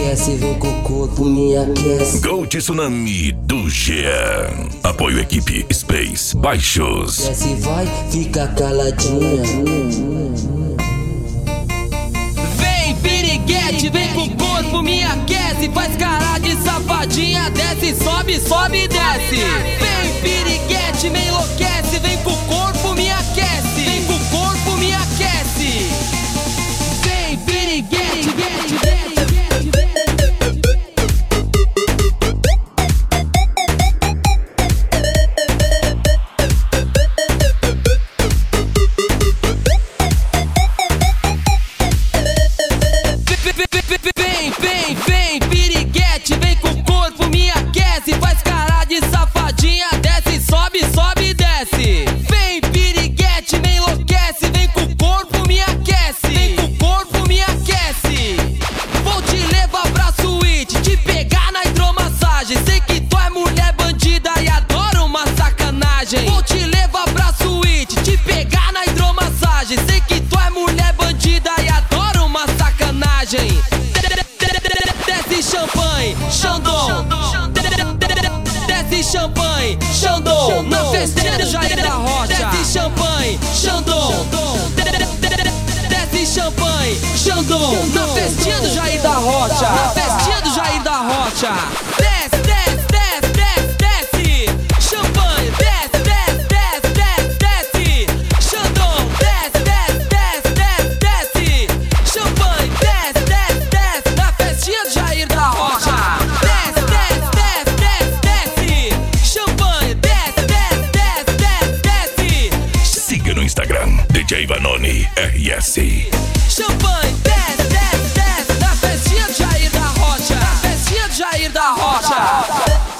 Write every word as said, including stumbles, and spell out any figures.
enlouquece, vem com o corpo, me aquece. Go Tsunami do Jean. Apoio equipe Space Baixos. Desce, vai, fica caladinha. Vem, piriguete, vem com o corpo, me aquece. Faz cara de safadinha, desce, sobe, sobe, desce. Vem, piriguete, me enlouquece, vem com o corpo, me aquece. Vem com o corpo, me aquece. Vem, piriguete, vem, vem. Vem, vem, vem, piriguete, vem com o corpo, me aquece. Faz cara de safadinha, desce, sobe, sobe, desce. Vem, piriguete, me enlouquece, vem com o corpo, me aquece. Vem com o corpo, me aquece. Vou te levar pra suíte, te pegar na hidromassagem. Sei que tu é mulher bandida e adora uma sacanagem. Vou te levar pra suíte, te pegar na hidromassagem. Sei que tu é mulher bandida e adora uma sacanagem. Desce champanhe, Xandão. Desce champanhe, Xandão. Na festinha do Jair da Rocha. Desce champanhe, Xandão. Desce champanhe, Xandão. Na festinha do Jair da Rocha. Na festinha do Jair da Rocha. Desce, desce, desce, desce, desce. Champanhe, desce, desce, desce, desce, desce. Xandão, desce, desce, desce, desce, desce. Champanhe, desce, desce, desce. Na festinha do Jair da Rocha. Desce, desce, desce, desce, desce. Champanhe, desce, desce, desce, desce, desce. Siga no Instagram D J Vanoni R S. Champanhe, desce, desce, desce. Na festinha do Jair da Rocha. Na festinha do Jair da Rocha.